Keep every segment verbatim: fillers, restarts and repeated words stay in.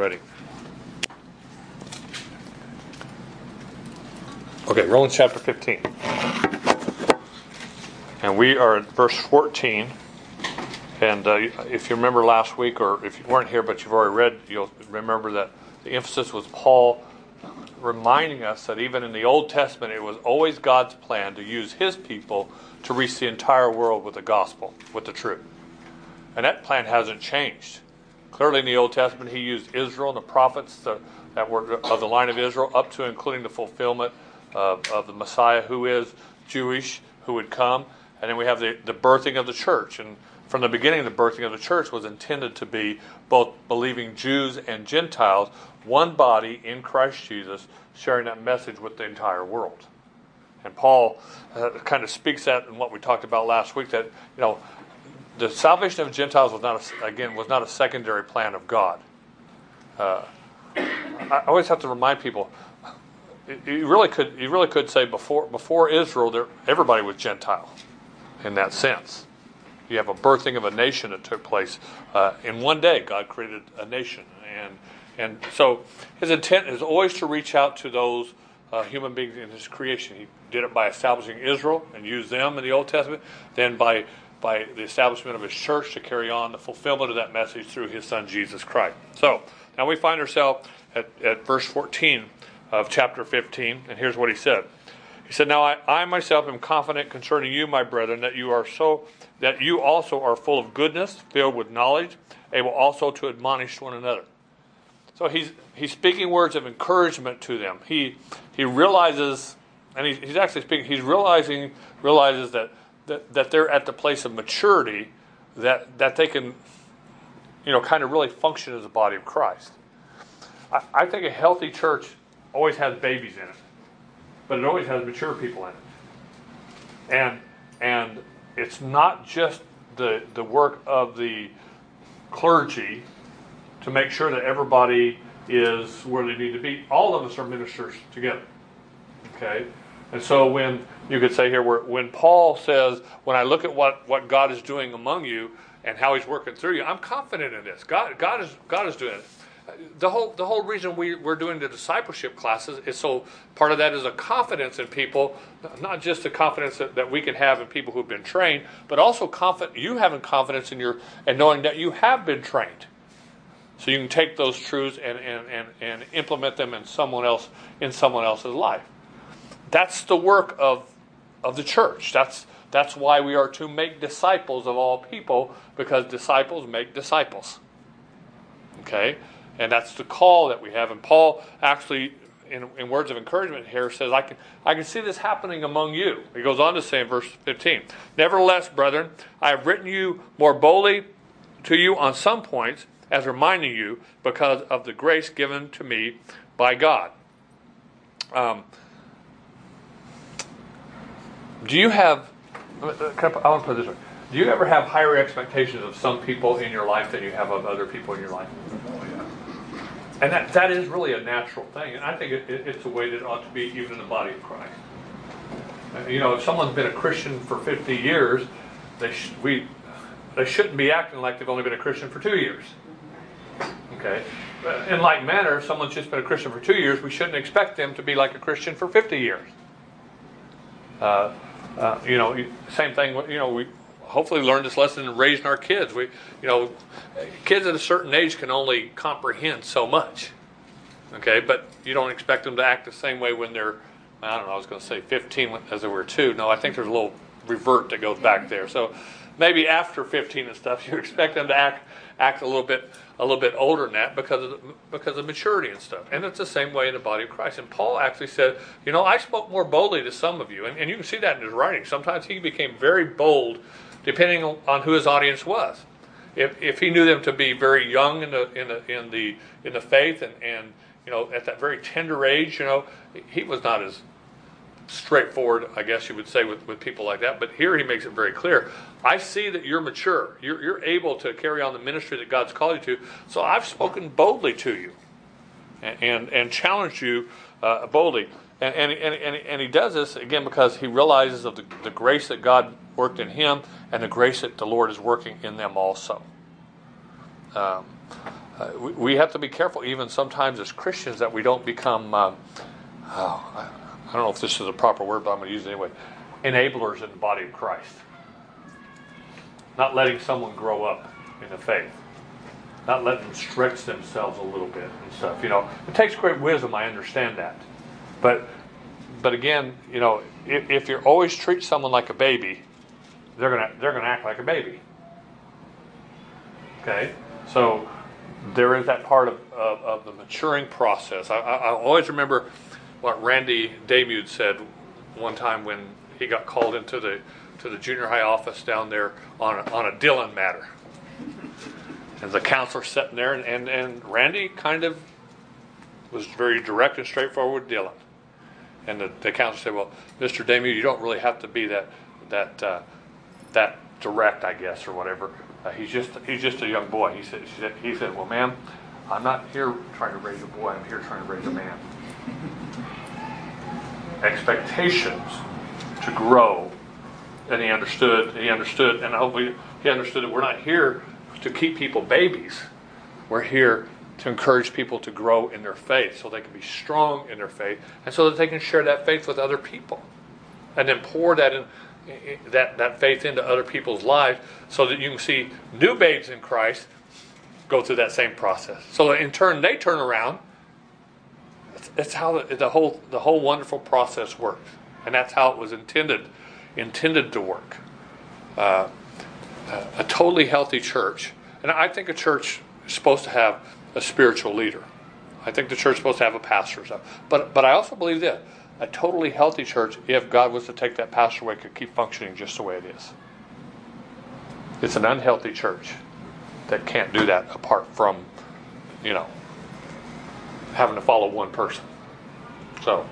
ready. Okay, Romans chapter fifteen. And we are at verse fourteen. And uh, if you remember last week, or if you weren't here but you've already read, you'll remember that the emphasis was Paul reminding us that even in the Old Testament, it was always God's plan to use His people to reach the entire world with the gospel, with the truth. And that plan hasn't changed. Clearly in the Old Testament, He used Israel and the prophets the, that were of the line of Israel, up to including the fulfillment uh, of the Messiah, who is Jewish, who would come. And then we have the, the birthing of the church. And from the beginning, the birthing of the church was intended to be both believing Jews and Gentiles, one body in Christ Jesus, sharing that message with the entire world. And Paul uh, kind of speaks that in what we talked about last week, that, you know, the salvation of Gentiles was not, a, again, was not a secondary plan of God. Uh, I always have to remind people, you really could, you really could say before before Israel, there, everybody was Gentile in that sense. You have a birthing of a nation that took place uh, in one day. God created a nation, and and so His intent is always to reach out to those uh, human beings in His creation. He did it by establishing Israel and used them in the Old Testament. Then by by the establishment of His church to carry on the fulfillment of that message through His Son Jesus Christ. So now we find ourselves at, at verse fourteen of chapter fifteen, and here's what he said. He said, "Now I, I myself am confident concerning you, my brethren, that you are so that you also are full of goodness, filled with knowledge, able also to admonish one another." So he's he's speaking words of encouragement to them. He he realizes, and he, he's actually speaking. He's realizing realizes that, that that they're at the place of maturity, that that they can, you know, kind of really function as a body of Christ. I, I think a healthy church always has babies in it, but it always has mature people in it. And and it's not just the the work of the clergy to make sure that everybody is where they need to be. All of us are ministers together. Okay? And so when you could say here, where, when Paul says, when I look at what, what God is doing among you and how He's working through you, I'm confident in this. God God is God is doing it. The whole the whole reason we, we're doing the discipleship classes is so part of that is a confidence in people, not just the confidence that, that we can have in people who've been trained, but also confident you having confidence in your and knowing that you have been trained. So you can take those truths and, and, and, and implement them in someone else in someone else's life. That's the work of of the church. That's that's why we are to make disciples of all people, because disciples make disciples. Okay? And that's the call that we have. And Paul actually, in, in words of encouragement here, says, I can I can see this happening among you. He goes on to say in verse fifteen, "Nevertheless, brethren, I have written you more boldly to you on some points, as reminding you, because of the grace given to me by God." Um, do you have, I want to put it this way, do you ever have higher expectations of some people in your life than you have of other people in your life? And that, that is really a natural thing. And I think it, it, it's a way that it ought to be even in the body of Christ. You know, if someone's been a Christian for fifty years, they sh- we they shouldn't be acting like they've only been a Christian for two years. Okay? In like manner, if someone's just been a Christian for two years, we shouldn't expect them to be like a Christian for fifty years. Uh, uh, you know, same thing, you know, we hopefully learned this lesson in raising our kids. We, you know, kids at a certain age can only comprehend so much. Okay, but you don't expect them to act the same way when they're, I don't know, I was going to say fifteen as they were two. No, I think there's a little revert that goes back there. So maybe after fifteen and stuff, you expect them to act act a little bit a little bit older than that because of the, because of maturity and stuff. And it's the same way in the body of Christ. And Paul actually said, you know, I spoke more boldly to some of you, and, and you can see that in his writing. Sometimes he became very bold, depending on who his audience was. If if he knew them to be very young in the in the in the in the faith and, and you know at that very tender age, you know, he was not as straightforward, I guess you would say, with, with people like that. But here he makes it very clear. I see that you're mature. You're you're able to carry on the ministry that God's called you to. So I've spoken boldly to you, and and, and challenged you uh, boldly. And and, and and and he does this again because he realizes of the, the grace that God worked in him and the grace that the Lord is working in them also. Um, uh, we, we have to be careful, even sometimes as Christians, that we don't become, um, oh, I, I don't know if this is a proper word, but I'm going to use it anyway, enablers in the body of Christ. Not letting someone grow up in the faith. Not letting them stretch themselves a little bit and stuff. You know, it takes great wisdom, I understand that. But but again, you know, if, if you always treat someone like a baby, they're gonna they're gonna act like a baby. Okay? So there is that part of, of, of the maturing process. I, I, I always remember what Randy Damude said one time when he got called into the to the junior high office down there on a, on a Dillon matter. And the counselor sitting there, and, and, and Randy kind of was very direct and straightforward with Dillon. And the, the counselor said, "Well, Mister Damude, you don't really have to be that that uh, that direct, I guess, or whatever. Uh, he's just he's just a young boy." He said, she said, "He said, well, ma'am, I'm not here trying to raise a boy. I'm here trying to raise a man. Expectations to grow." And he understood. He understood, and hopefully he understood that we're not here to keep people babies. We're here to encourage people to grow in their faith so they can be strong in their faith and so that they can share that faith with other people and then pour that in, that, that faith into other people's lives so that you can see new babes in Christ go through that same process. So that in turn they turn around. That's how the, the whole the whole wonderful process works. And that's how it was intended intended to work. Uh, a totally healthy church, and I think a church is supposed to have a spiritual leader. I think the church is supposed to have a pastor or something. But but I also believe that a totally healthy church, if God was to take that pastor away, could keep functioning just the way it is. It's an unhealthy church that can't do that apart from, you know, having to follow one person. So,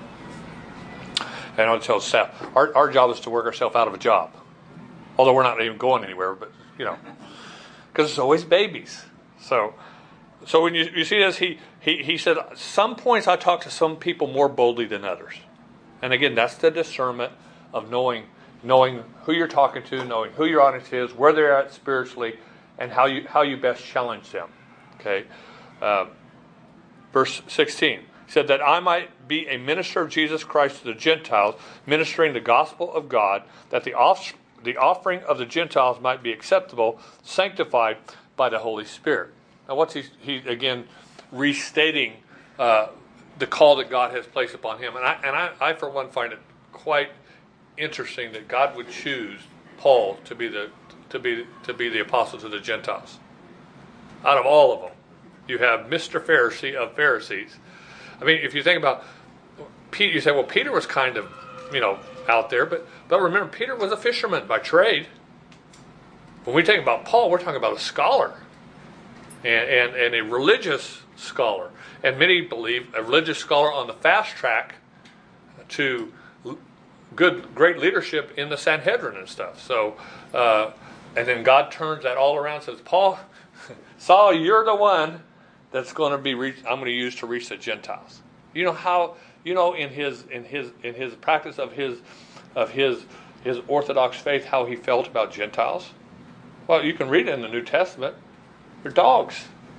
and I'll tell staff, our, our job is to work ourselves out of a job. Although we're not even going anywhere, but, you know, because it's always babies. So, so when you, you see this, he, he, he said, some points I talk to some people more boldly than others. And again, that's the discernment of knowing knowing who you're talking to, knowing who your audience is, where they're at spiritually, and how you how you best challenge them. Okay, uh, verse sixteen. He said that I might be a minister of Jesus Christ to the Gentiles, ministering the gospel of God, that the off, the offering of the Gentiles might be acceptable, sanctified by the Holy Spirit. Now, what's he, he again restating uh, the call that God has placed upon him? And I, and I, I, for one, find it quite interesting that God would choose Paul to be the to be to be the apostle to the Gentiles. Out of all of them, you have Mister Pharisee of Pharisees. I mean, if you think about Peter, you say, well, Peter was kind of, you know, out there, but but remember, Peter was a fisherman by trade. When we talk about Paul, we're talking about a scholar and, and, and a religious scholar. And many believe a religious scholar on the fast track to good, great leadership in the Sanhedrin and stuff. So, uh, and then God turns that all around and says, Paul, Saul, you're the one that's going to be reached, I'm going to use to reach the Gentiles. You know how, you know, in his in his in his practice of his of his his Orthodox faith, how he felt about Gentiles? Well, you can read it in the New Testament. They're dogs.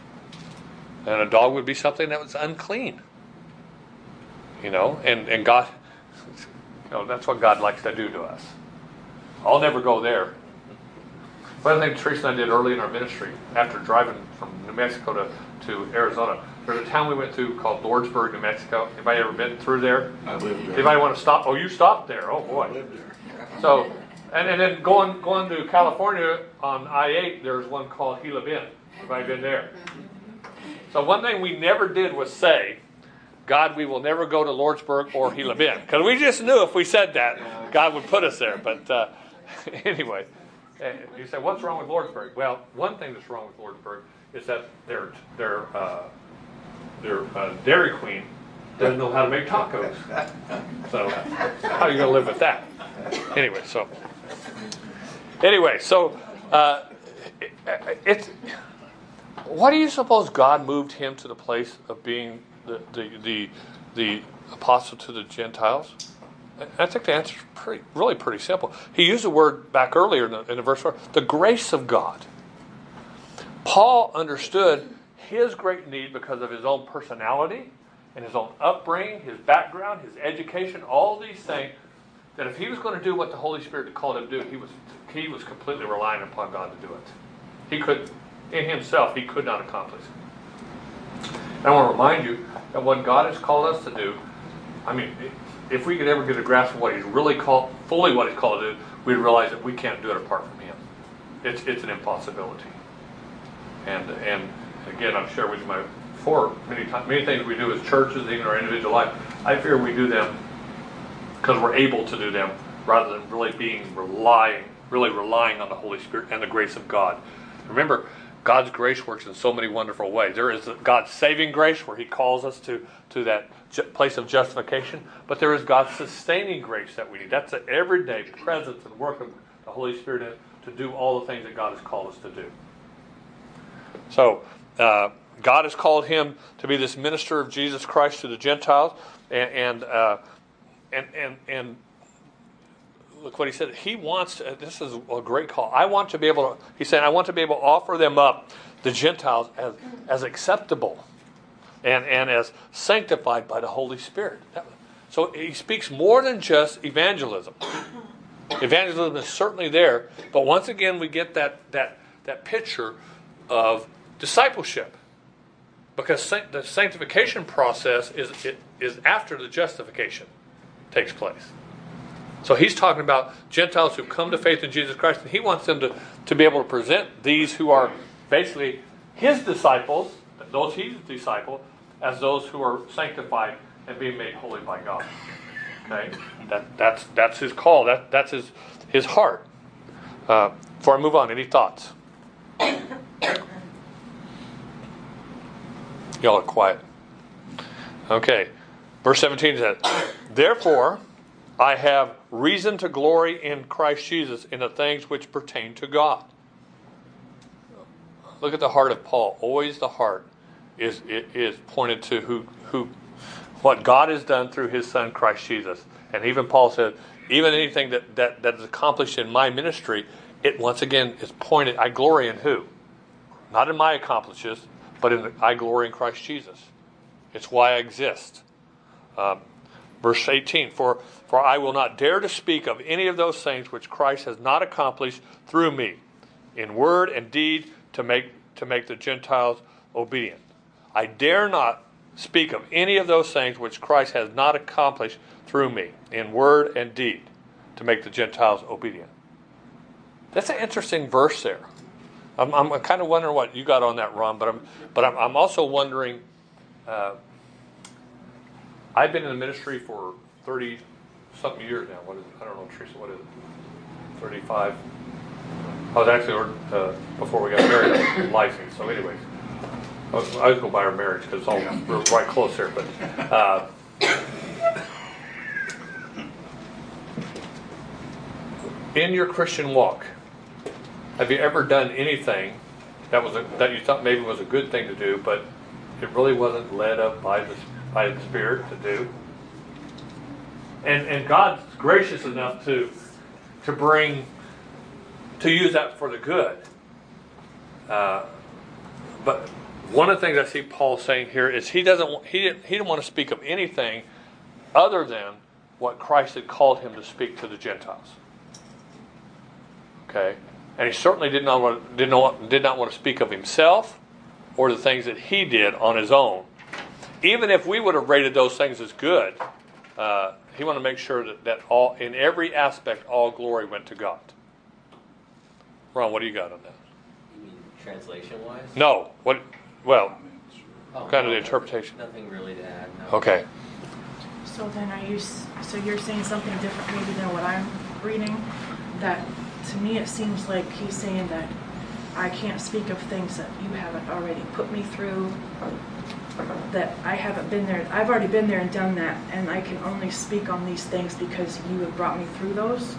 And a dog would be something that was unclean. You know, and, and God, you know, that's what God likes to do to us. I'll never go there. But I think Teresa and I did early in our ministry, after driving from New Mexico to, to Arizona. There's a town we went to called Lordsburg, New Mexico. Anybody ever been through there? I lived there. Anybody want to stop? Oh, you stopped there. Oh, boy. I lived there. So, and, and then going going to California on I eight, there's one called Gila Bend. Anybody been there? So one thing we never did was say, God, we will never go to Lordsburg or Gila Bend. Because we just knew if we said that, God would put us there. But uh, anyway, you say, what's wrong with Lordsburg? Well, one thing that's wrong with Lordsburg is that their their uh, their uh, Dairy Queen doesn't know how to make tacos. So how are you going to live with that? Anyway, so anyway, so uh, it, it's why do you suppose God moved him to the place of being the the the, the apostle to the Gentiles? I think the answer is pretty, really pretty simple. He used a word back earlier in the, in the verse four, the grace of God. Paul understood his great need because of his own personality and his own upbringing, his background, his education, all these things, that if he was going to do what the Holy Spirit called him to do, he was he was completely relying upon God to do it. He could, in himself, he could not accomplish it. And I want to remind you that what God has called us to do, I mean, if we could ever get a grasp of what he's really called, fully what he's called to do, we'd realize that we can't do it apart from him. It's it's an impossibility. And and again, I've shared with you my before many times, many things we do as churches, even our individual life. I fear we do them because we're able to do them, rather than really being relying, really relying on the Holy Spirit and the grace of God. Remember, God's grace works in so many wonderful ways. There is God's saving grace, where he calls us to, to that ju- place of justification, but there is God's sustaining grace that we need. That's the everyday presence and work of the Holy Spirit to do all the things that God has called us to do. So, uh, God has called him to be this minister of Jesus Christ to the Gentiles, and and uh, and, and and look what he said. He wants to, this is a great call. I want to be able to, he's saying, I want to be able to offer them up, the Gentiles, as, as acceptable and, and as sanctified by the Holy Spirit. So he speaks more than just evangelism. Evangelism is certainly there, but once again we get that that that picture of discipleship, because the sanctification process is it is after the justification takes place. So he's talking about Gentiles who come to faith in Jesus Christ, and he wants them to, to be able to present these who are basically his disciples, those he's discipled, as those who are sanctified and being made holy by God. Okay, that that's that's his call. That that's his his heart. Uh, before I move on, any thoughts? Y'all are quiet. Okay, verse seventeen says, "Therefore, I have reason to glory in Christ Jesus in the things which pertain to God." Look at the heart of Paul. Always the heart is is pointed to who who what God has done through his Son Christ Jesus. And even Paul said, even anything that, that, that is accomplished in my ministry, it once again is pointed, I glory in who? Not in my accomplishments, but in the, I glory in Christ Jesus. It's why I exist. Um, verse eighteen, for, for I will not dare to speak of any of those things which Christ has not accomplished through me, in word and deed, to make to make the Gentiles obedient. I dare not speak of any of those things which Christ has not accomplished through me, in word and deed, to make the Gentiles obedient. That's an interesting verse there. I'm, I'm kind of wondering what you got on that, Ron, but I'm but I'm, I'm also wondering. Uh, I've been in the ministry for thirty something years now. What is it? I don't know, Teresa. What is it? Thirty-five. I was actually uh, before we got married, licensed. So, anyways. I was going to buy our marriage because it's all right close here. But uh, in your Christian walk, have you ever done anything that was a, that you thought maybe was a good thing to do, but it really wasn't led up by the by the Spirit to do? And and God's gracious enough to to bring to use that for the good. Uh, but one of the things I see Paul saying here is he doesn't he didn't he didn't want to speak of anything other than what Christ had called him to speak to the Gentiles. Okay, and he certainly did not want did not did not want to speak of himself or the things that he did on his own. Even if we would have rated those things as good, uh, he wanted to make sure that, that all in every aspect all glory went to God. Ron, what do you got on that? You mean translation-wise? No. What? Well, oh, kind of no, the interpretation. Nothing really to add. No. Okay. So then are you, so you're saying something different maybe than what I'm reading? That to me it seems like he's saying that I can't speak of things that you haven't already put me through, that I haven't been there. I've already been there and done that, and I can only speak on these things because you have brought me through those.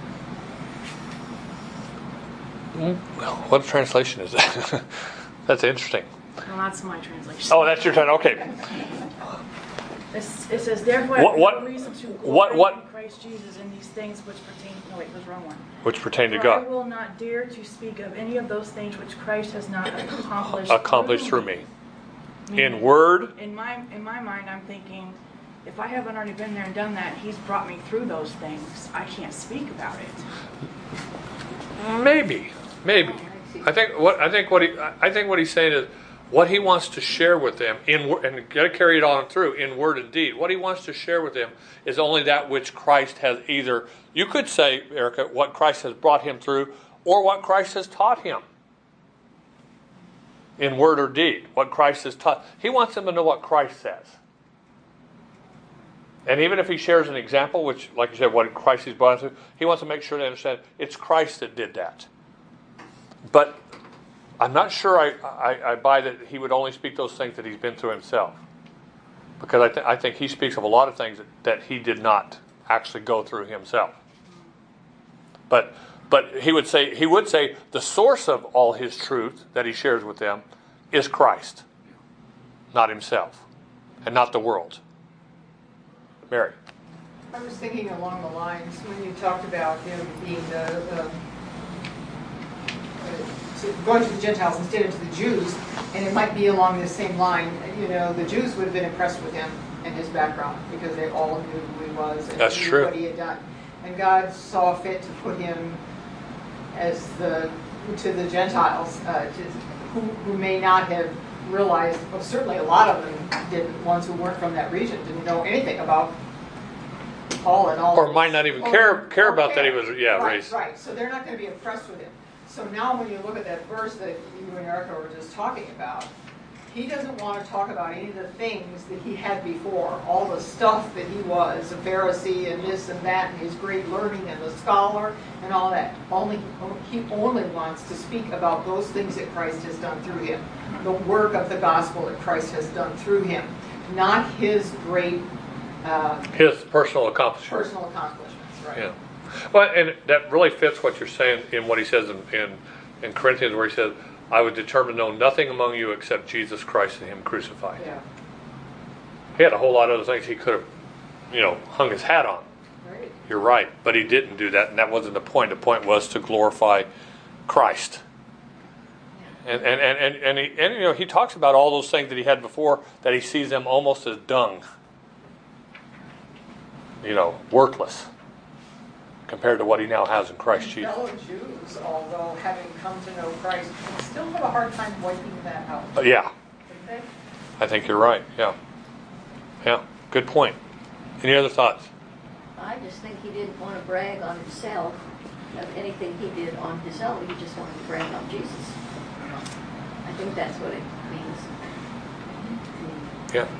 Well, what translation is that? That's interesting. Well, that's my translation. Oh, that's your translation. Okay. It's, it says, therefore, What- I what- have no reason to what- glory what- in Christ Jesus in these things which pertain. No, wait, was wrong one. which pertain to For I God. will not dare to speak of any of those things which Christ has not accomplished, Accomplished through me. Meaning, In word, In my in my mind, I'm thinking, if I haven't already been there and done that, He's brought me through those things. I can't speak about it. maybe, maybe. I think what I think what he I think what he's saying is what he wants to share with them in wo- and got to carry it on through in word and deed. What he wants to share with them is only that which Christ has either. You could say, Erica, what Christ has brought him through, or what Christ has taught him. In word or deed, what Christ has taught. He wants them to know what Christ says. And even if he shares an example, which, like you said, what Christ has brought them through, he wants to make sure they understand it's Christ that did that. But I'm not sure I, I, I buy that he would only speak those things that he's been through himself. Because I, th- I think he speaks of a lot of things that, that he did not actually go through himself. But but he would say he would say the source of all his truth that he shares with them is Christ, not himself, and not the world. Mary. I was thinking along the lines when you talked about him being the, the uh, to- going to the Gentiles instead of to the Jews, and it might be along the same line. You know, the Jews would have been impressed with him and his background because they all knew who he was and That's knew true. what he had done. And God saw fit to put him as the to the Gentiles, uh, to, who, who may not have realized. Well, certainly a lot of them didn't. Ones who weren't from that region didn't know anything about Paul and all. Or of might his- not even or- care care or about that he care. was yeah right, raised. Right. So they're not going to be impressed with him. So now when you look at that verse that you and Erica were just talking about, he doesn't want to talk about any of the things that he had before, all the stuff that he was, a Pharisee and this and that, and his great learning and the scholar and all that. Only he only wants to speak about those things that Christ has done through him, the work of the gospel that Christ has done through him, not his great uh, His personal accomplishment. personal accomplishments. Right. Yeah. Well, and that really fits what you're saying in what he says in, in, in Corinthians, where he says, I was determined to know nothing among you except Jesus Christ and him crucified. Yeah. He had a whole lot of other things he could have, you know, hung his hat on. Right. You're right. But he didn't do that, and that wasn't the point. The point was to glorify Christ. And and, and, and, and, he, and you know, he talks about all those things that he had before, that he sees them almost as dung. You know, worthless compared to what he now has in Christ And Jesus. fellow Jews, although having come to know Christ, still have a hard time wiping that out. But yeah, Don't they? I think you're right. Yeah. Yeah, good point. Any other thoughts? I just think he didn't want to brag on himself of anything he did on his own. He just wanted to brag on Jesus. I think that's what it means. Yeah.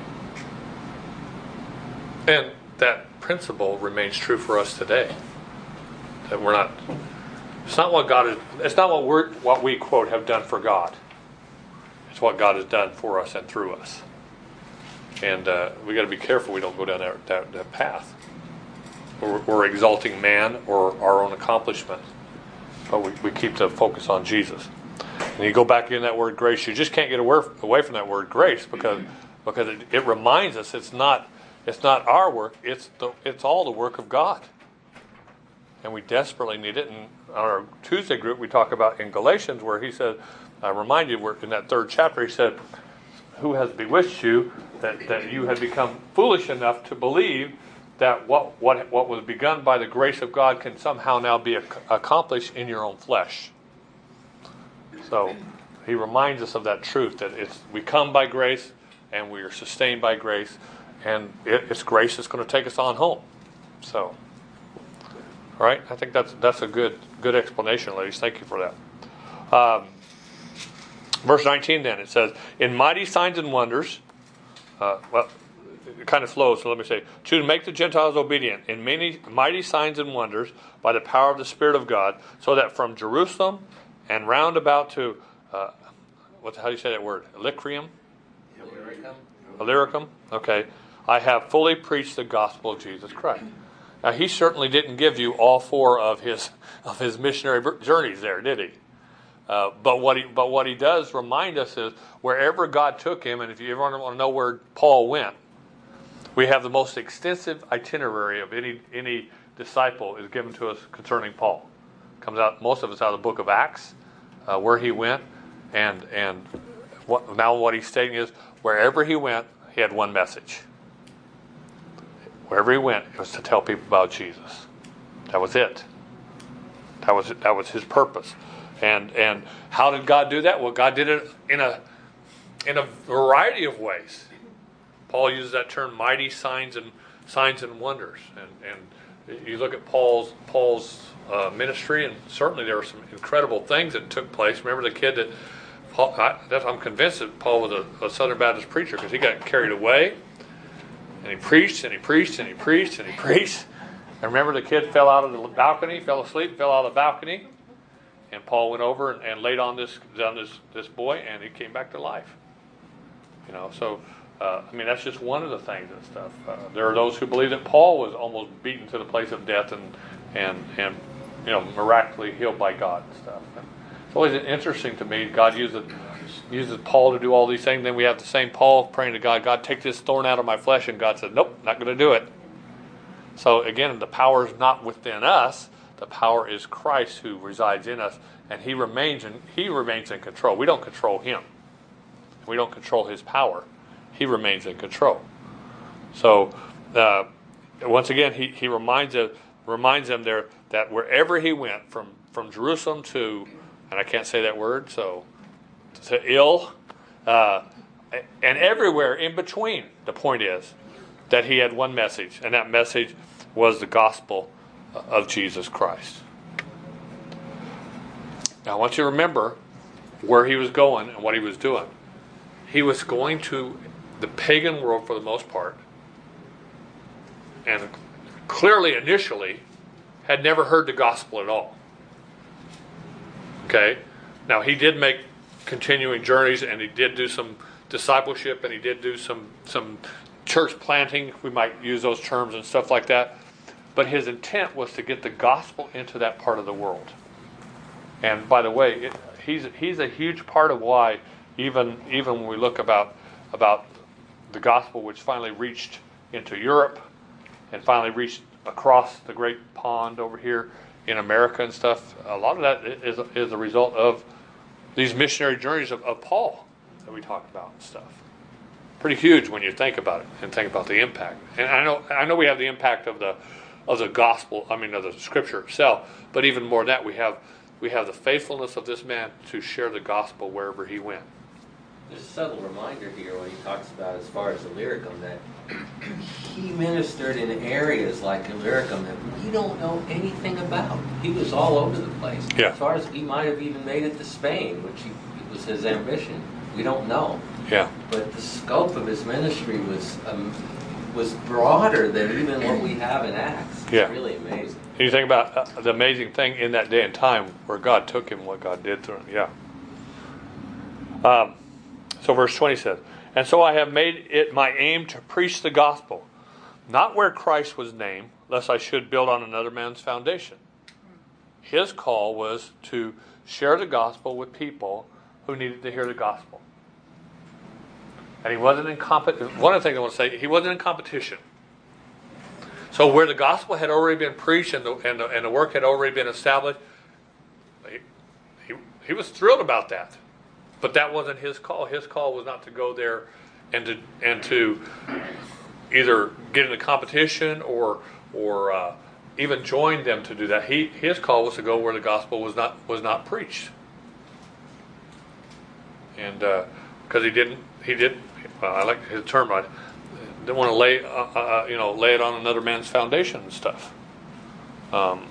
And that principle remains true for us today. That we're not. It's not what God is. It's not what we're what we quote have done for God. It's what God has done for us and through us. And uh, we got to be careful we don't go down that that, that path. We're, we're exalting man or our own accomplishment, but we, we keep the focus on Jesus. And you go back in that word grace. You just can't get away away from that word grace because because it, it reminds us it's not it's not our work. It's the it's all the work of God. And we desperately need it. And on our Tuesday group, we talk about in Galatians where he said, I remind you, where in that third chapter, he said, who has bewitched you that, that you have become foolish enough to believe that what, what, what was begun by the grace of God can somehow now be ac- accomplished in your own flesh. So he reminds us of that truth, that it's we come by grace and we are sustained by grace, and it, it's grace that's going to take us on home. So... All right, I think that's that's a good good explanation, ladies. Thank you for that. Um, verse nineteen, then it says, "In mighty signs and wonders." Uh, well, it kind of flows. So let me say, "To make the Gentiles obedient in many mighty signs and wonders by the power of the Spirit of God, so that from Jerusalem and round about to uh, what how do you say that word? Illyricum? Illyricum. Illyricum. Okay, I have fully preached the gospel of Jesus Christ." Now, he certainly didn't give you all four of his of his missionary journeys there, did he? Uh, but what he but what he does remind us is wherever God took him, and if you ever want to know where Paul went, We have the most extensive itinerary of any any disciple is given to us concerning Paul. Comes out most of it's out of the book of Acts, uh, where he went, and and what, now what he's stating is wherever he went, he had one message. Wherever he went, it was to tell people about Jesus. That was it. That was that was his purpose. And and how did God do that? Well, God did it in a in a variety of ways. Paul uses that term, mighty signs and signs and wonders. And and you look at Paul's Paul's uh, ministry, and certainly there were some incredible things that took place. Remember the kid that Paul? I, that I'm convinced that Paul was a, a Southern Baptist preacher because he got carried away, and he preached and he preached and he preached and he preached. And remember the kid fell out of the balcony, fell asleep, fell out of the balcony, and Paul went over and, and laid on this on this this boy, and he came back to life. You know, so. Uh, I mean, that's just one of the things and stuff. Uh, there are those who believe that Paul was almost beaten to the place of death and, and, and you know, miraculously healed by God and stuff. And it's always interesting to me. God uses uses Paul to do all these things. Then we have the same Paul praying to God, God, take this thorn out of my flesh. And God said, nope, not going to do it. So again, the power is not within us. The power is Christ who resides in us, and He remains in He remains in control. We don't control Him. We don't control His power. He remains in control. So, uh, once again, he, he reminds them, reminds them there that wherever he went, from, from Jerusalem to, and I can't say that word, so to ill, uh, and everywhere in between, the point is that he had one message, and that message was the gospel of Jesus Christ. Now, I want you to remember where he was going and what he was doing. He was going to the pagan world for the most part, and clearly initially had never heard the gospel at all. Okay? Now he did make continuing journeys, and he did do some discipleship, and he did do some some church planting, we might use those terms and stuff like that, but his intent was to get the gospel into that part of the world. And by the way, it, he's he's a huge part of why even even when we look about about the gospel which finally reached into Europe and finally reached across the great pond over here in America and stuff, a lot of that is is a result of these missionary journeys of, of Paul that we talked about and stuff. Pretty huge when you think about it and think about the impact. And I know I know we have the impact of the of the gospel, I mean of the scripture itself, but even more than that, we have we have the faithfulness of this man to share the gospel wherever he went. There's a subtle reminder here when he talks about, as far as Illyricum, that he ministered in areas like Illyricum that we don't know anything about. He was all over the place. Yeah. As far as he might have even made it to Spain, which he, it was his ambition. We don't know. Yeah. But the scope of his ministry was um, was broader than even what we have in Acts. It's yeah. really amazing. And you think about uh, the amazing thing in that day and time where God took him, what God did through him. Yeah. Um. So verse twenty says, and so I have made it my aim to preach the gospel, not where Christ was named, lest I should build on another man's foundation. His call was to share the gospel with people who needed to hear the gospel. And he wasn't in competition. One of the things I want to say, he wasn't in competition. So where the gospel had already been preached and the, and the, and the work had already been established, he, he, he was thrilled about that. But that wasn't his call. His call was not to go there and to and to either get in a competition or or uh, even join them to do that. He his call was to go where the gospel was not was not preached. And because uh, he didn't he did well, I like his term. I didn't want to lay uh, uh, you know lay it on another man's foundation and stuff. Um,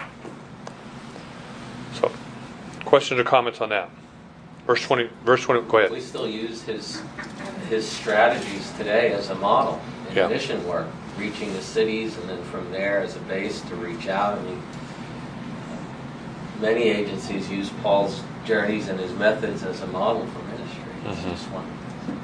so, questions or comments on that? Verse twenty. Verse twenty. Go ahead. We still use his his strategies today as a model in Yeah. mission work, reaching the cities, and then from there as a base to reach out. I mean, many agencies use Paul's journeys and his methods as a model for ministry. It's Mhm. just one.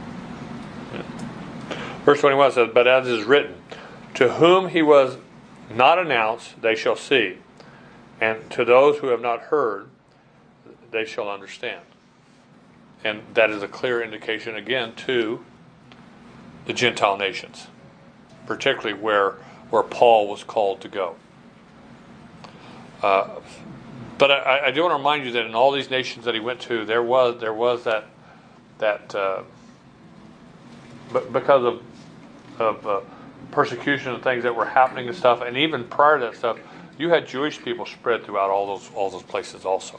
Verse twenty-one says, but as is written, to whom he was not announced, they shall see, and to those who have not heard, they shall understand. And that is a clear indication, again, to the Gentile nations. particularly where where Paul was called to go. Uh, but I, I do want to remind you that in all these nations that he went to, there was there was that that uh, because of of uh, persecution and things that were happening and stuff, and even prior to that stuff, you had Jewish people spread throughout all those all those places also.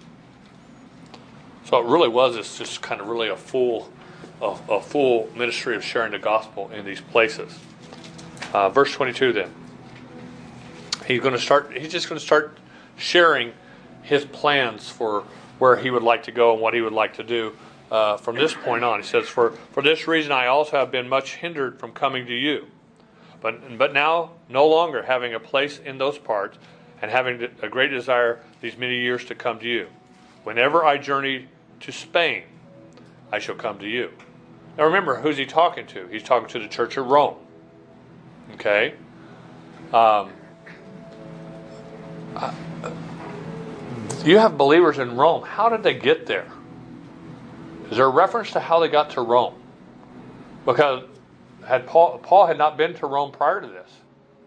So it really was it's just kind of really a full a, a full ministry of sharing the gospel in these places. Uh, verse twenty-two then. He's going to start he's just going to start sharing his plans for where he would like to go and what he would like to do uh, from this point on. He says, for, for this reason I also have been much hindered from coming to you. But but now, no longer having a place in those parts, and having a great desire these many years to come to you. Whenever I journey to Spain, I shall come to you. Now remember, who's he talking to? He's talking to the church of Rome. Okay? Um, uh, you have believers in Rome. How did they get there? Is there a reference to how they got to Rome? Because had Paul, Paul had not been to Rome prior to this.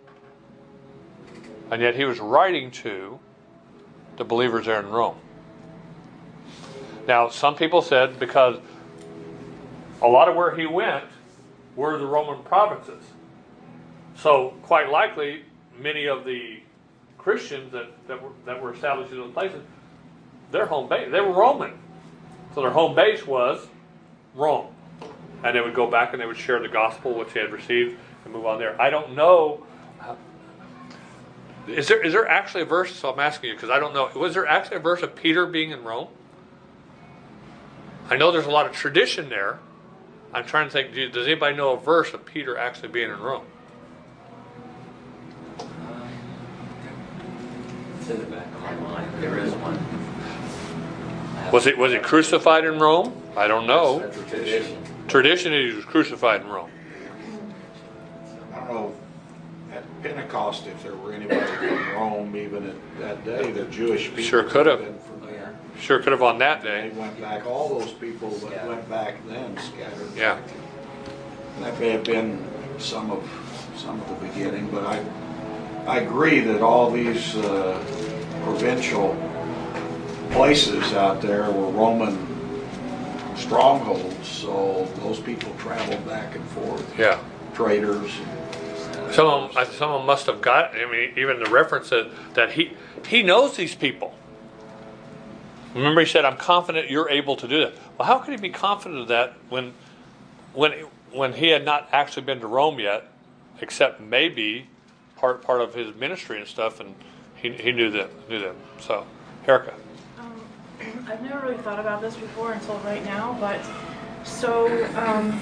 And yet he was writing to the believers there in Rome. Now, some people said because a lot of where he went were the Roman provinces. So, quite likely, many of the Christians that, that, were, that were established in those places, their home base, they were Roman. So their home base was Rome. And they would go back and they would share the gospel which they had received and move on there. I don't know. Is there is there actually a verse? So I'm asking you because I don't know. Was there actually a verse of Peter being in Rome? I know there's a lot of tradition there. I'm trying to think. Does anybody know a verse of Peter actually being in Rome? It's in the back of my mind. There is one. Was it was he crucified in Rome? I don't know. That's a tradition. Tradition is he was crucified in Rome. I don't know, at Pentecost, if there were anybody from Rome, even at that day, the Jewish people Sure could have. been from there. Sure could have on that They day. went back, all those people that Yeah. went back then scattered. Yeah. That may have been some of, some of the beginning, but I, I agree that all these uh, provincial places out there were Roman strongholds, so those people traveled back and forth. Yeah. Traders. Some of them, some of them must have got. I mean, even the reference that, that he he knows these people. Remember, he said, "I'm confident you're able to do that." Well, how could he be confident of that when when when he had not actually been to Rome yet, except maybe part part of his ministry and stuff, and he he knew them knew them. So, Erica. Um, I've never really thought about this before until right now, but so um,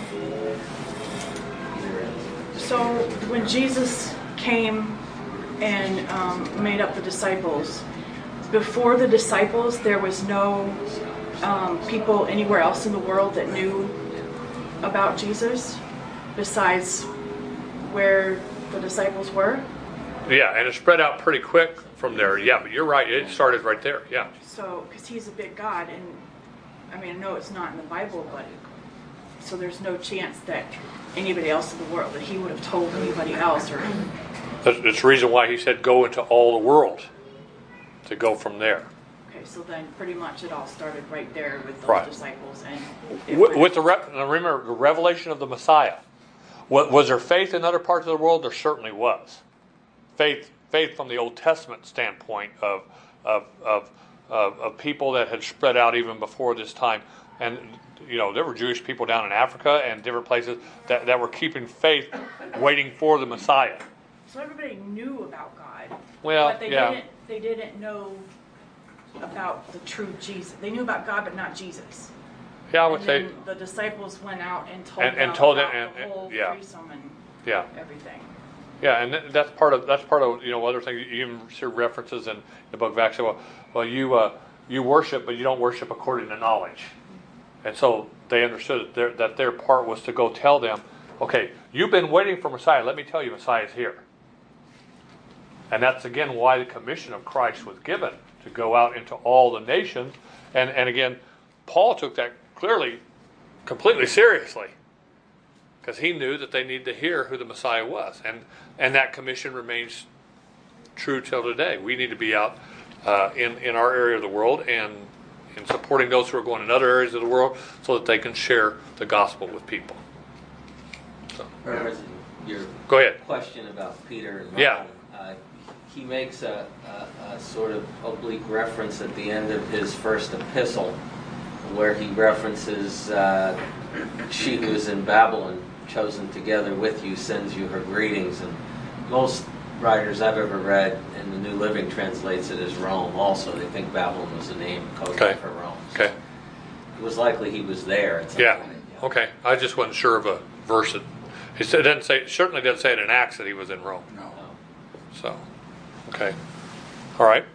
so when Jesus came and um, made up the disciples, before the disciples, there was no um, people anywhere else in the world that knew about Jesus besides where the disciples were. Yeah, and it spread out pretty quick from there. Yeah, but you're right. It started right there. Yeah. So, because he's a big God, and I mean, I know it's not in the Bible, but so there's no chance that anybody else in the world, that he would have told anybody else, or That's, that's the reason why he said, "Go into all the world," to go from there. okay, so then pretty much it all started right there with those Right. disciples, and it With, went- with the re- now remember the revelation of the Messiah. Was, was there faith in other parts of the world? There certainly was. Faith, faith from the Old Testament standpoint of of of of, of people that had spread out even before this time, and you know there were Jewish people down in Africa and different places that, that were keeping faith, waiting for the Messiah. so everybody knew about God, Well, but they yeah. didn't they didn't know about the true Jesus. They knew about God, but not Jesus. Yeah, I would And say, then the disciples went out and told And- and them told it- about and- the and- whole yeah. threesome and yeah. everything. Yeah, and th- that's part of that's part of you know other things. You even see references in the book of Acts. Well, well, you uh, you worship, but you don't worship according to knowledge. And so they understood that their, that their part was to go tell them, okay, you've been waiting for Messiah. Let me tell you, Messiah is here. And that's again why the commission of Christ was given, to go out into all the nations. And and again, Paul took that clearly, completely seriously. because he knew that they needed to hear who the Messiah was, and and that commission remains true till today. We need to be out uh, in in our area of the world and in supporting those who are going in other areas of the world, so that they can share the gospel with people. So, Whereas your go ahead. question about Peter and Rome, Yeah. uh, he makes a, a, a sort of oblique reference at the end of his first epistle, where he references uh, she who is in Babylon, chosen together with you, sends you her greetings. And most writers I've ever read in the New Living translates it as Rome also. They think Babylon was a name code Okay. for Rome. So Okay. it was likely he was there at some Yeah. point. Okay. I just wasn't sure of a verse that he said. It doesn't say. Certainly doesn't say it in Acts that he was in Rome. No. So, okay. All right.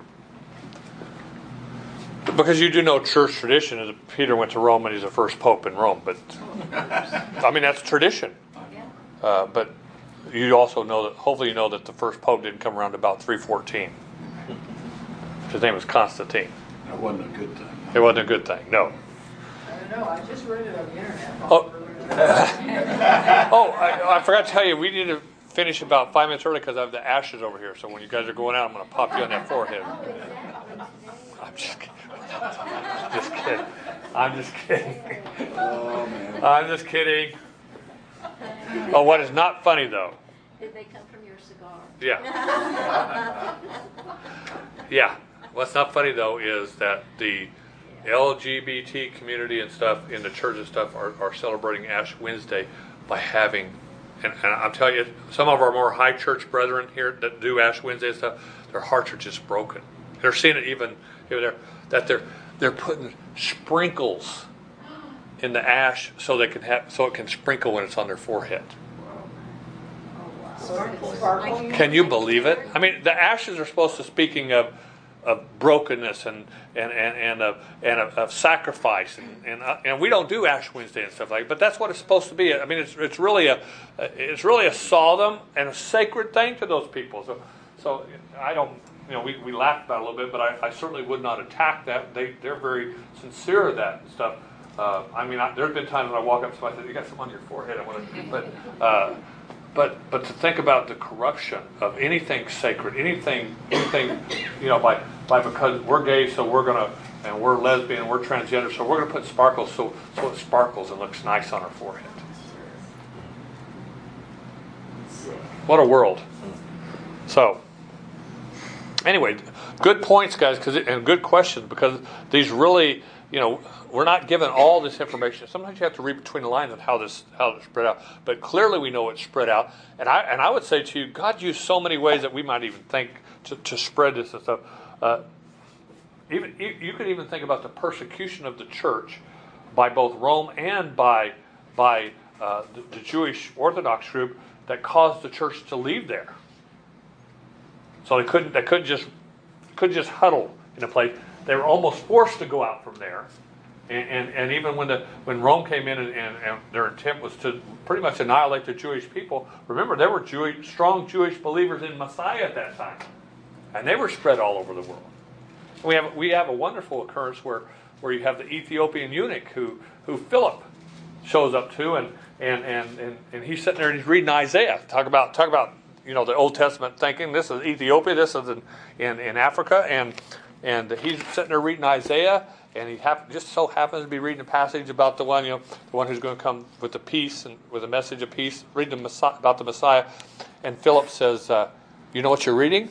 Because you do know church tradition is that Peter went to Rome and he's the first pope in Rome. But I mean that's tradition. Uh, but you also know that. Hopefully you know that the first pope didn't come around about three fourteen. His name was Constantine. That wasn't a good thing. It wasn't a good thing. No. I don't know, I just read it on the internet. Oh. Oh, I, I forgot to tell you, we need to finish about five minutes early because I have the ashes over here. So when you guys are going out, I'm going to pop you on that forehead. I'm just kidding. Just kidding. I'm just kidding. Oh, man. I'm just kidding. Oh, what is not funny though? Did they come from your cigar? Yeah. Yeah. What's not funny though is that the L G B T community and stuff in the church and stuff are, are celebrating Ash Wednesday by having, and, and I'm telling you, some of our more high church brethren here that do Ash Wednesday and stuff, their hearts are just broken. They're seeing it even, even there, that they're they're putting sprinkles in the ash so they can have so it can sprinkle when it's on their forehead. Sparkling. Can you believe it? I mean, the ashes are supposed to speaking of of brokenness and and and and of and of, of sacrifice and and, uh, and we don't do Ash Wednesday and stuff like that, but that's what it's supposed to be. I mean, it's it's really a it's really a solemn and a sacred thing to those people. So so I don't you know we, we laugh about it a little bit, but I, I certainly would not attack that. They they're very sincere of that stuff. Uh, I mean, I, there's been times when I walk up to somebody and say, "You got something on your forehead." I want to, but. Uh, But but to think about the corruption of anything sacred, anything anything, you know, by by because we're gay, so we're gonna and we're lesbian, we're transgender, so we're gonna put sparkles so so it sparkles and looks nice on our forehead. What a world! So anyway, good points, guys, because and good questions because these really, you know. We're not given all this information. Sometimes you have to read between the lines of how this how it's spread out. But clearly we know it's spread out. And I and I would say to you, God used so many ways that we might even think to, to spread this and stuff. Uh, even you, you could even think about the persecution of the church by both Rome and by by uh, the, the Jewish Orthodox group that caused the church to leave there. So they couldn't they couldn't just couldn't just huddle in a place. They were almost forced to go out from there. And, and, and even when the when Rome came in and, and, and their intent was to pretty much annihilate the Jewish people, remember there were Jewish, strong Jewish believers in Messiah at that time, and they were spread all over the world. We have we have a wonderful occurrence where, where you have the Ethiopian eunuch who who Philip shows up to, and and, and, and and he's sitting there and he's reading Isaiah. Talk about talk about you know the Old Testament thinking. This is Ethiopia. This is in in, in Africa, and and he's sitting there reading Isaiah. And he hap- just so happens to be reading a passage about the one, you know, the one who's going to come with the peace and with a message of peace, reading the Messiah, about the Messiah. And Philip says, uh, "You know what you're reading?"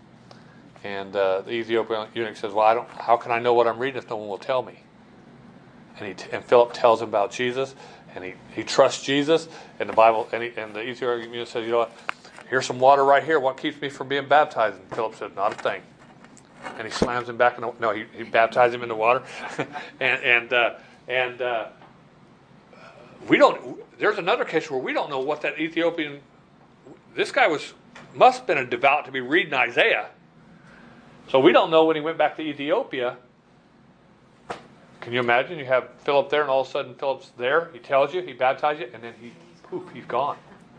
And uh, the Ethiopian eunuch says, "Well, I don't. How can I know what I'm reading if no one will tell me?" And he t- and Philip tells him about Jesus, and he, he trusts Jesus. And the Bible, and, he, and the Ethiopian eunuch says, "You know what? Here's some water right here. What keeps me from being baptized?" And Philip said, "Not a thing." And he slams him back in the no. He, he baptized him in the water, and and uh, and uh, we don't. There's another case where we don't know what that Ethiopian. This guy was must have been a devout to be reading Isaiah, so we don't know when he went back to Ethiopia. Can you imagine? You have Philip there, and all of a sudden Philip's there. He tells you, he baptizes you, and then he poof, he's gone.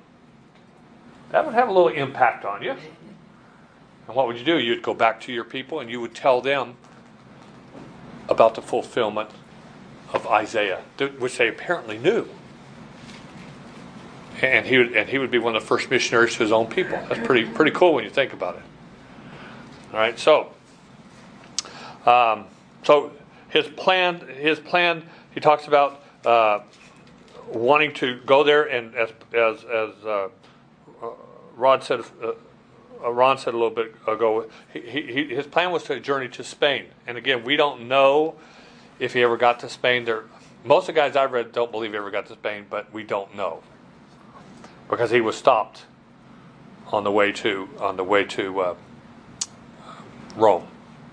That would have a little impact on you. And what would you do? You'd go back to your people and you would tell them about the fulfillment of Isaiah, which they apparently knew. and he would and he would be one of the first missionaries to his own people. That's pretty pretty cool when you think about it. All right, so um, so his plan his plan he talks about uh, wanting to go there, and as as as uh, Rod said. Uh, Uh, Ron said a little bit ago, he, he, his plan was to journey to Spain. And again, we don't know if he ever got to Spain. There, most of the guys I've read don't believe he ever got to Spain, but we don't know because he was stopped on the way to on the way to uh, Rome.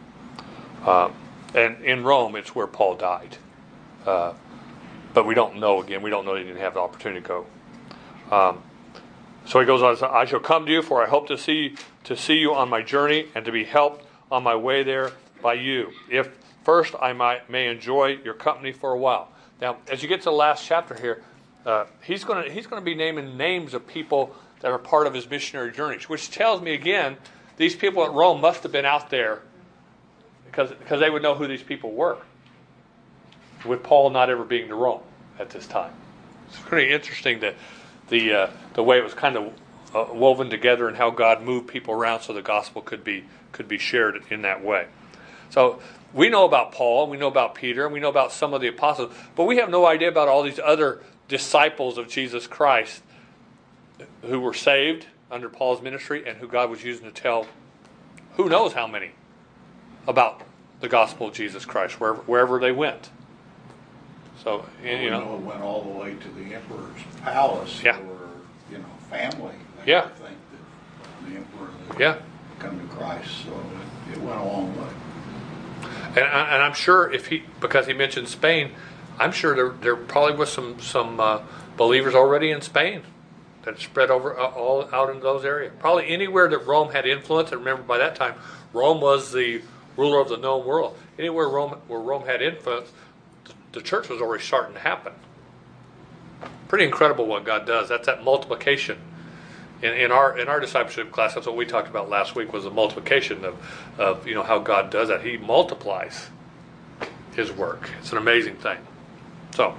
Uh, and in Rome, it's where Paul died. Uh, but we don't know. Again, we don't know that he didn't have the opportunity to go. Um, So he goes on, I shall come to you, for I hope to see to see you on my journey and to be helped on my way there by you, if first I might may enjoy your company for a while. Now, as you get to the last chapter here, uh, he's going to he's going to be naming names of people that are part of his missionary journeys, which tells me again, these people at Rome must have been out there because because they would know who these people were, with Paul not ever being to Rome at this time. It's pretty interesting that the uh, the way it was kind of uh, woven together and how God moved people around so the gospel could be could be shared in that way. So we know about Paul, we know about Peter, and we know about some of the apostles, but we have no idea about all these other disciples of Jesus Christ who were saved under Paul's ministry and who God was using to tell who knows how many about the gospel of Jesus Christ wherever, wherever they went. So, you know, know, it went all the way to the emperor's palace. Yeah. Or, you know, family. Yeah. I think that the emperor had Yeah. come to Christ, so it, it went a long way. And, I, and I'm sure if he, because he mentioned Spain, I'm sure there there probably was some some uh, believers already in Spain that spread over uh, all out in those areas. Probably anywhere that Rome had influence. And remember, by that time, Rome was the ruler of the known world. Anywhere Rome where Rome had influence, the church was already starting to happen. Pretty incredible what God does. That's that multiplication. In, in our in our discipleship class, that's what we talked about last week, was the multiplication of, of you know how God does that. He multiplies His work. It's an amazing thing. So,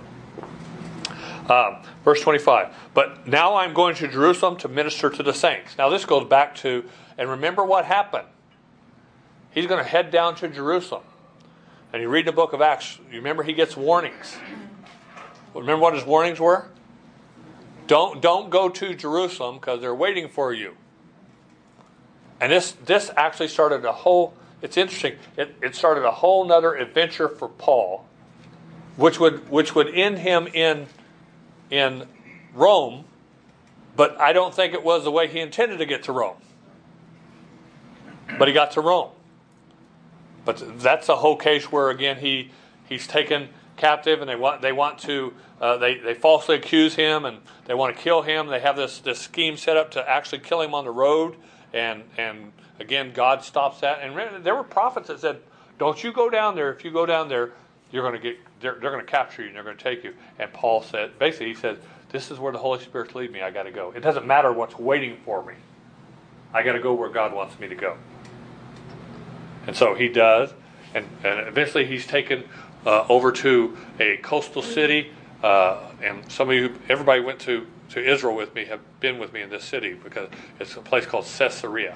um, verse twenty-five. But now I'm going to Jerusalem to minister to the saints. Now this goes back to, and remember what happened. He's going to head down to Jerusalem. And you read the book of Acts, you remember he gets warnings. Remember what his warnings were? Don't don't go to Jerusalem because they're waiting for you. And this this actually started a whole, it's interesting, it, it started a whole nother adventure for Paul, which would which would end him in in Rome, but I don't think it was the way he intended to get to Rome. But he got to Rome. But that's a whole case where again he he's taken captive, and they want they want to uh, they they falsely accuse him, and they want to kill him. They have this this scheme set up to actually kill him on the road, and and again God stops that. And remember, there were prophets that said, "Don't you go down there. If you go down there, you're going to get they're, they're going to capture you and they're going to take you." And Paul said, basically, he said, "This is where the Holy Spirit's leading me. I got to go. It doesn't matter what's waiting for me. I got to go where God wants me to go." And so he does, and, and eventually he's taken uh, over to a coastal city. Uh, and some of you, everybody went to, to Israel with me, have been with me in this city because it's a place called Caesarea.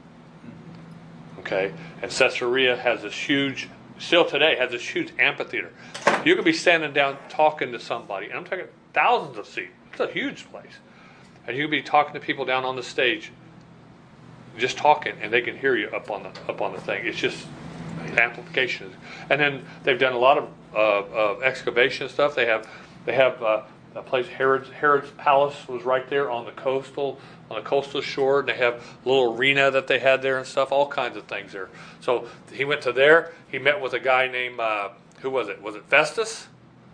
Okay, and Caesarea has this huge, still today has this huge amphitheater. You could be standing down talking to somebody, and I'm talking thousands of seats. It's a huge place, and you could be talking to people down on the stage. Just talking, and they can hear you up on the up on the thing. It's just amplification. And then they've done a lot of uh, uh, excavation stuff. They have they have uh, a place. Herod's Herod's palace was right there on the coastal on the coastal shore. And they have a little arena that they had there and stuff. All kinds of things there. So he went to there. He met with a guy named uh, who was it? Was it Festus?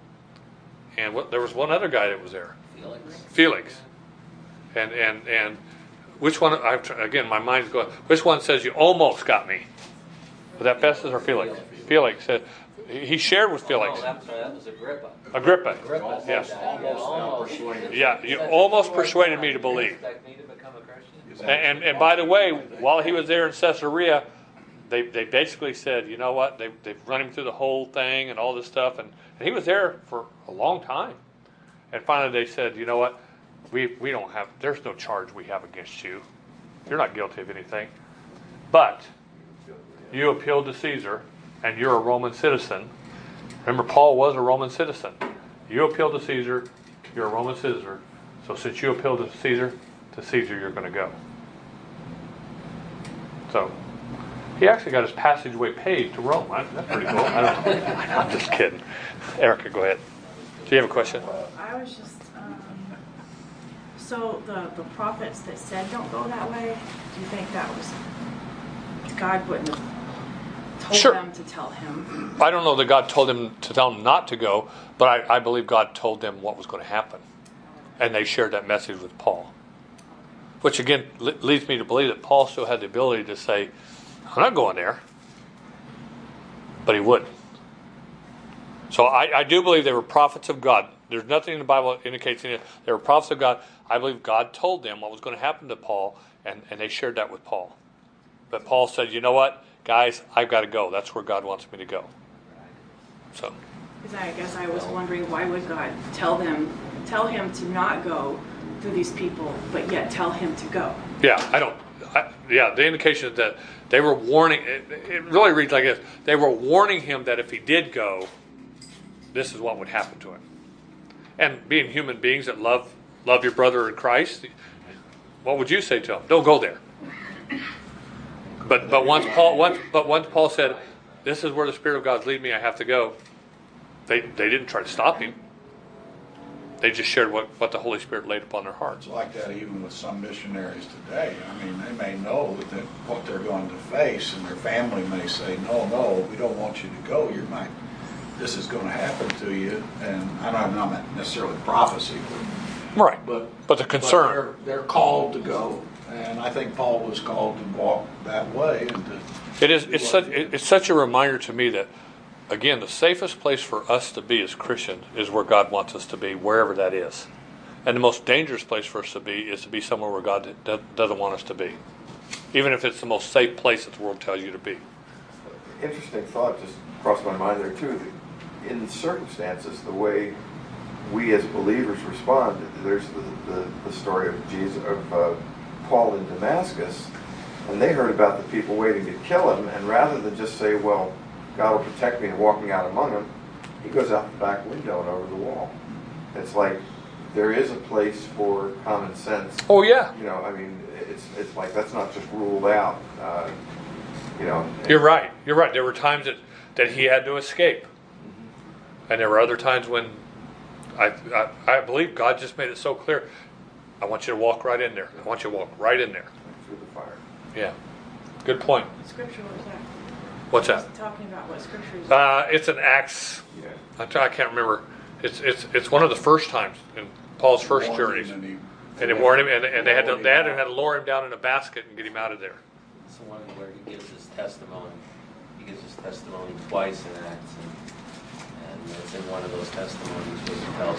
And what, there was one other guy that was there. Felix. Felix. And and and. Which one, I've, again, my mind's going, which one says you almost got me? Was that Festus or Felix? Felix said, he shared with Felix. Oh, that's right, that was Agrippa. Agrippa. Agrippa. Yes. Almost. Yeah, you almost persuaded me to believe. Expect me to become a Christian? And, and, and by the way, while he was there in Caesarea, they, they basically said, you know what, they, they've run him through the whole thing and all this stuff. And, and he was there for a long time. And finally they said, you know what, we, we don't have, there's no charge we have against you. You're not guilty of anything. But you appealed to Caesar, and you're a Roman citizen. Remember, Paul was a Roman citizen. You appealed to Caesar, you're a Roman citizen. So since you appealed to Caesar, to Caesar you're going to go. So he actually got his passageway paid to Rome. That's pretty cool. I don't know. I'm just kidding. Erica, go ahead. Do you have a question? I was just, um, so the, the prophets that said don't go that way, do you think that was, God wouldn't have told Sure. them to tell him? I don't know that God told him to tell them not to go, but I, I believe God told them what was going to happen. And they shared that message with Paul. Which again le- leads me to believe that Paul still had the ability to say, I'm not going there. But he wouldn't. So I, I do believe they were prophets of God. There's nothing in the Bible that indicates any, they were prophets of God. I believe God told them what was going to happen to Paul, and, and they shared that with Paul. But Paul said, you know what, guys, I've got to go. That's where God wants me to go. So. Because I guess I was wondering, why would God tell them, tell him to not go through these people, but yet tell him to go? Yeah, I don't. I, yeah, the indication is that they were warning. It, it really reads like this: they were warning him that if he did go, this is what would happen to him. And being human beings that love love your brother in Christ, what would you say to him? Don't go there. But but once Paul once but once Paul said, "This is where the Spirit of God's leading me. I have to go." They they didn't try to stop him. They just shared what, what the Holy Spirit laid upon their hearts. It's like that even with some missionaries today. I mean, they may know that what they're going to face, and their family may say, no, no, we don't want you to go. You might, this is going to happen to you. And I don't know, not necessarily prophecy, but, Right. but, But the concern. but they're, they're called to go. And I think Paul was called to walk that way. And to, It is. It's such. It's such a reminder to me that, again, the safest place for us to be as Christians is where God wants us to be, wherever that is. And the most dangerous place for us to be is to be somewhere where God doesn't want us to be, even if it's the most safe place that the world tells you to be. Interesting thought just crossed my mind there too. In circumstances, the way we as believers respond, there's the, the, the story of Jesus, of uh, Paul in Damascus, and they heard about the people waiting to kill him, and rather than just say, well, God will protect me and walking out among them, he goes out the back window and over the wall. It's like there is a place for common sense. Oh yeah. You know, I mean, it's it's like that's not just ruled out. Uh, you know. You're right. You're right. There were times that, that he had to escape, and there were other times when I, I I believe God just made it so clear. I want you to walk right in there. I want you to walk right in there. Through the fire. Yeah. Good point. What scripture was that? What's that? Just talking about what scripture is Uh, it's an Acts. Yeah. I, I can't remember. It's it's it's one of the first times in Paul's first warned journeys, him, and he- and they warned him, and, and they had to they had to, had to lower him down in a basket and get him out of there. It's the one where he gives his testimony. He gives his testimony twice in Acts, and, and it's in one of those testimonies where he tells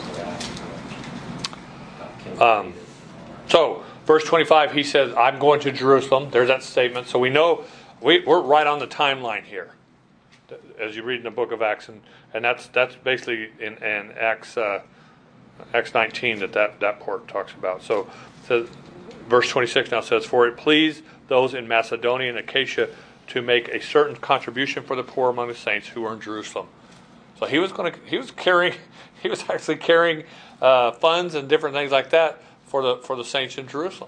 of Acts. Um, So, verse twenty-five, he says, "I'm going to Jerusalem." There's that statement. So we know we, we're right on the timeline here, as you read in the book of Acts, and, and that's that's basically in, in Acts uh, Acts nineteen that, that that part talks about. So, it says, verse twenty-six now says, "For it pleased those in Macedonia and Achaia to make a certain contribution for the poor among the saints who are in Jerusalem." So he was going to he was carrying he was actually carrying uh, funds and different things like that for the for the saints in Jerusalem.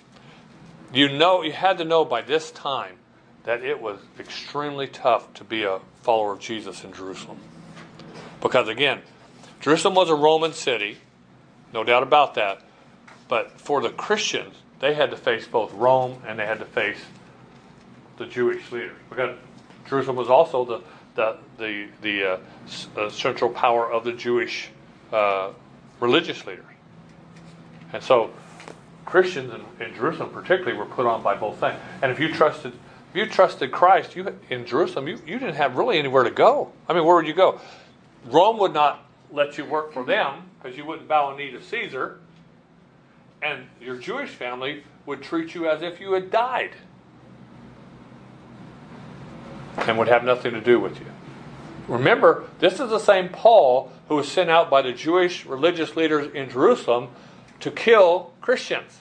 You know, you had to know by this time that it was extremely tough to be a follower of Jesus in Jerusalem. Because again, Jerusalem was a Roman city, no doubt about that. But for the Christians, they had to face both Rome and they had to face the Jewish leaders. Because Jerusalem was also the the the, the uh, uh, central power of the Jewish uh, religious leaders. And so Christians in, in Jerusalem particularly were put on by both things. And if you trusted if you trusted Christ, you in Jerusalem, you, you didn't have really anywhere to go. I mean, where would you go? Rome would not let you work for them because you wouldn't bow a knee to Caesar. And your Jewish family would treat you as if you had died and would have nothing to do with you. Remember, this is the same Paul who was sent out by the Jewish religious leaders in Jerusalem to kill Christians.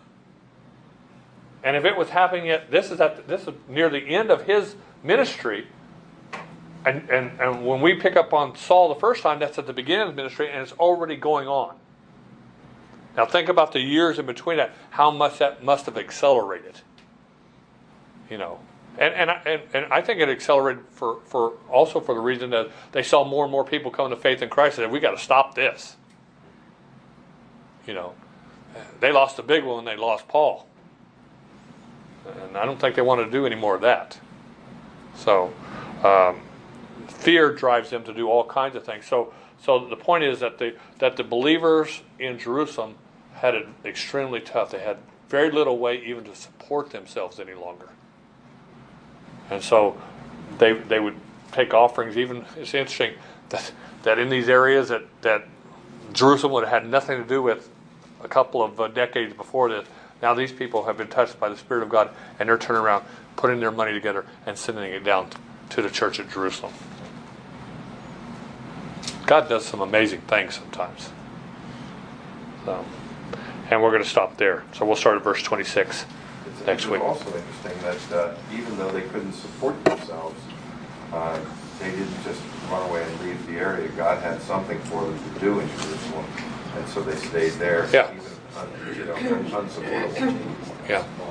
And if it was happening at this is at this is near the end of his ministry, and, and, and when we pick up on Saul the first time, that's at the beginning of the ministry, and it's already going on. Now think about the years in between that, how much that must have accelerated. You know. And and I, and, and I think it accelerated for, for also for the reason that they saw more and more people come to faith in Christ and said, we got to stop this. You know. They lost the big one and they lost Paul. And I don't think they want to do any more of that. So, um, fear drives them to do all kinds of things. So, so the point is that the that the believers in Jerusalem had it extremely tough. They had very little way even to support themselves any longer. And so, they they would take offerings. Even it's interesting that that in these areas that that Jerusalem would have had nothing to do with a couple of uh, decades before this. Now these people have been touched by the Spirit of God, and they're turning around, putting their money together, and sending it down to the church at Jerusalem. God does some amazing things sometimes. So, and we're going to stop there. So we'll start at verse twenty-six It's next week. also interesting that uh, even though they couldn't support themselves, uh, they didn't just run away and leave the area. God had something for them to do in Jerusalem, and so they stayed there. Yeah. Even, un, you know, unsupportable. Yeah.